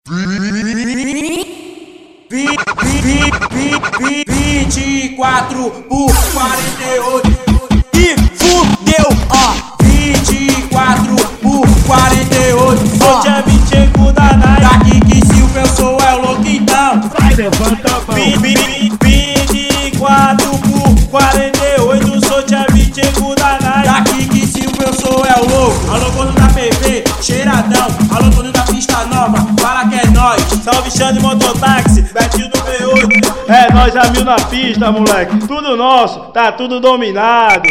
24/48 e fudeu, ó. 24/48. Sou Tia Bitcheco da Nike. Daqui que Silva eu sou é o louco então. Vai, levanta a mão. 24/48. Sou Tia Bitcheco da Nike. Daqui que Silva eu sou é o louco. Alô, dono da PV, cheiradão. Alô, dono da pista nova, fala que é nóis. Salve Xande Mototáxi, Betinho do V8. É nós a mil na pista, moleque. Tudo nosso, tá tudo dominado.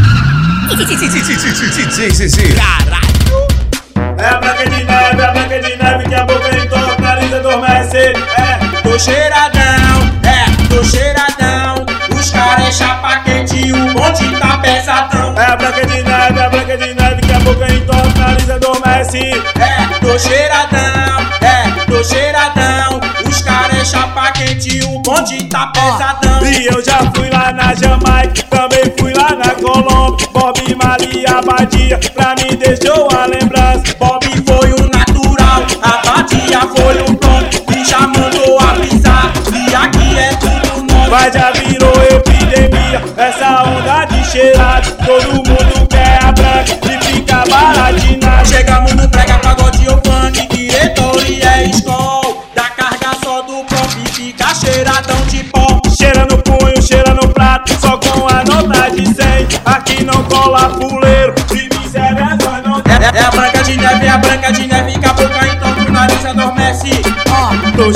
Caralho! É a Branca de Neve que a boca entorta, o nariz adormece. Tô cheiradão, tô cheiradão. Os caras é chapa quente e o bonde tá pesadão. É a Branca de Neve que a boca entorta, o nariz adormece. Tô cheiradão, tô cheiradão. Os caras é chapa quente e o bonde tá pesadão. E eu já fui lá na Jamaica, também fui lá na Colômbia. Bob Marley Abadia, pra mim deixou a lembrança. Bob foi o natural, Abadia foi o pronto. E já mandou avisar, e aqui é tudo nosso. Mas já virou epidemia, essa onda de cheirado. Todo mundo quer a branca e fica baratinado. Chegamos no prega, pagode ou funk, diretoria é escola. Dá carga só do pop e fica cheiradão de pó. Cheira no punho, cheira no prato, só com a nota de 100. Aqui não cola fuleiro, se miséria nós não tem. É a Branca de Neve, que a boca entorta, o nariz adormece. Tô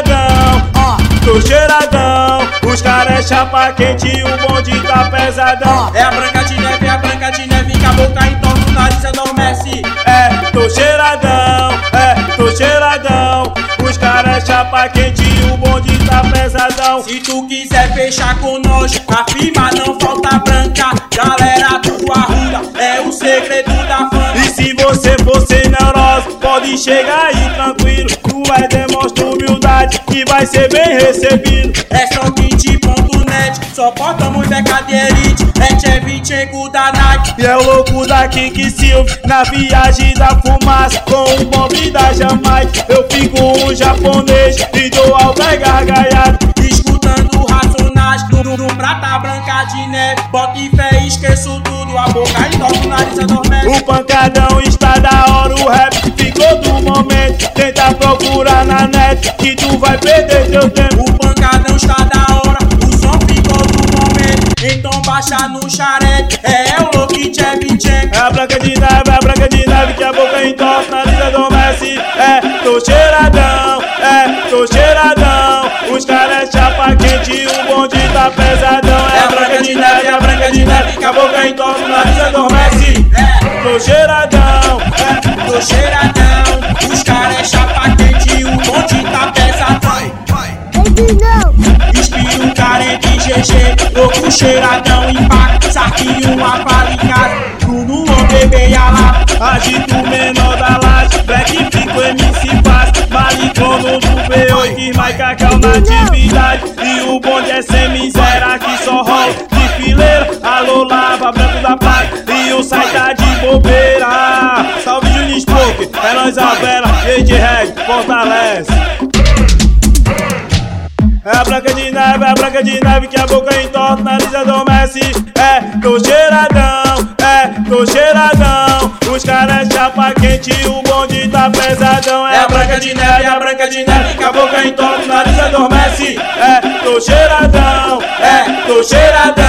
cheiradão, os caras é chapa quente e o bonde tá pesadão. É a Branca de Neve, que a boca entorta, o nariz adormece. Tô cheiradão, os caras é chapa quente e o bonde tá pesadão. Se tu quiser fechar com nós, a firma não falta branca. Galera do Arruda, é o segredo da fama. E se você for sem neurose, pode chegar aí tranquilo. Tu vai demonstrar humildade e vai ser bem recebido. É só kit.net, só portamos beca de elite. É Tia Bitcheco da Nike. E é o louco daqui que Silva, na viagem da fumaça, com o Bob da Jamaica. Eu fico um japonês e dou ao pé gargalhado, escutando Racionais no Prata Branca de Neve. Bota e fé, esqueço tudo, a boca entorta, o nariz adormece. O pancadão está da hora, o rap ficou do momento. Tenta procurar na net que tu vai perder teu tempo. O pancadão está da hora, o som ficou do momento. Então baixa no charete, é o louco Tia Bitcheco. É a Branca de Neve que a boca entorta, o nariz adormece. Tô cheiradão, os caras é chapa quente e o bonde tá pesadão. É a Branca de Neve, que a boca entorta, o nariz adormece. Tô cheiradão, os caras é chapa quente e o bonde tá pesadão. Espírito carente, GG, louco cheiradão, impacto, saquinho, apalicado. Bruno, o bebê e a lá. agito menor da laje, Black fico MC fácil, Malicrono do V8, Maica Cal na atividade. E o bonde é sem miséria, aqui só rola de fileira. Alô lava, branco da placa, e o sai tá de bobeira. Salve Juninho Spoke, é nóis a vela, Rede Reg, fortalece. É a Branca de Neve que a boca entorta, o nariz adormece. Tô cheiradão, os caras é chapa quente e o bonde tá pesadão. É a Branca de Neve, que a boca entorta, o nariz adormece. Tô cheiradão,